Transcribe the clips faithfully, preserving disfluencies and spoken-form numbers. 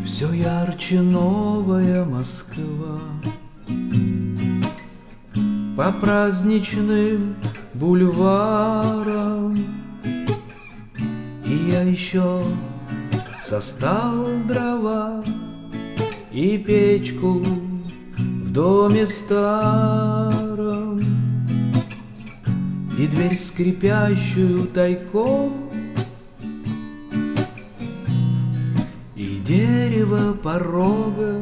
Все ярче новая Москва по праздничным бульварам. И я еще состал дрова и печку в доме старом, и дверь, скрипящую тайком, и дерево порога,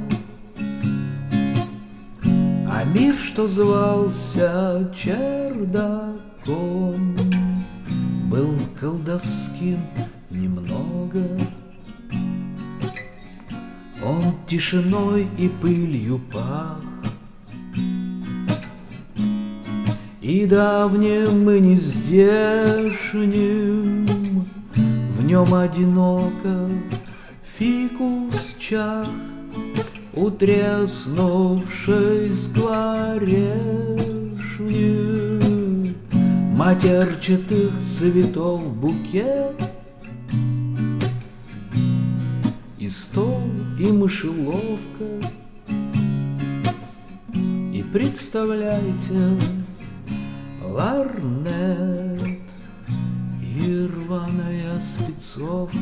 а мир, что звался чердаком, был колдовским немного. Он тишиной и пылью пах, и давним и нездешним. В нем одиноко фикус чах у треснувшей скворечни, матерчатых цветов букет, и стол, и мышеловка. И представляйте, ларнет и рваная спецовка,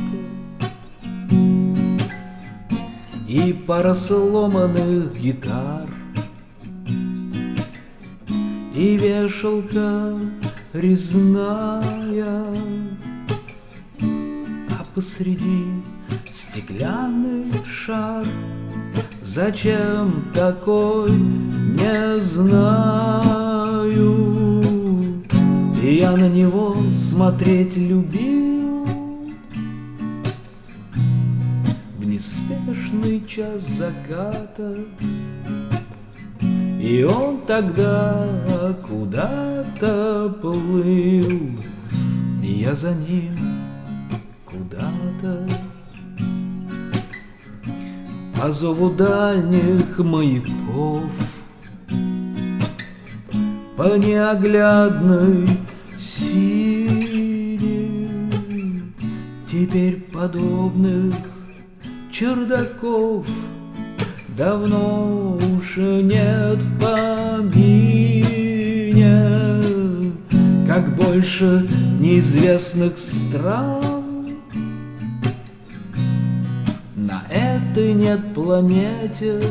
и пара сломанных гитар, и вешалка резная, а посреди стеклянный шар. Зачем такой, не знаю. И я на него смотреть любил в неспешный час заката. И он тогда куда-то плыл, и я за ним куда-то. По зову дальних маяков, по неоглядной сине, теперь подобных чердаков давно уж нет в помине. Как больше неизвестных стран на этой нет планете,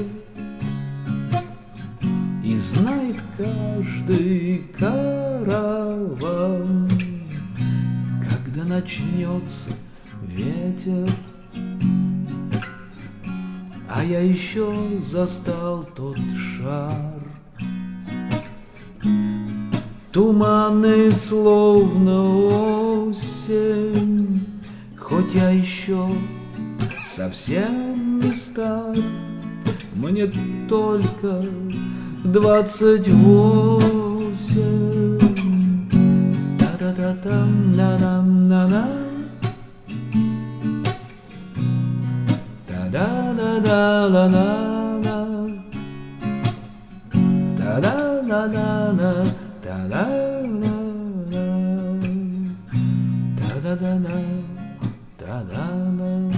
и знает каждый караван, когда начнется ветер. А я еще застал тот шар, туманный, словно осень. Хоть я еще совсем не стар, мне только двадцать восемь. Та-та-та-там, на-нам-на-на, та-да-да-да-да-да, та-да-да-да-да, та-да-да-да, та-да-да-да, та-да-да.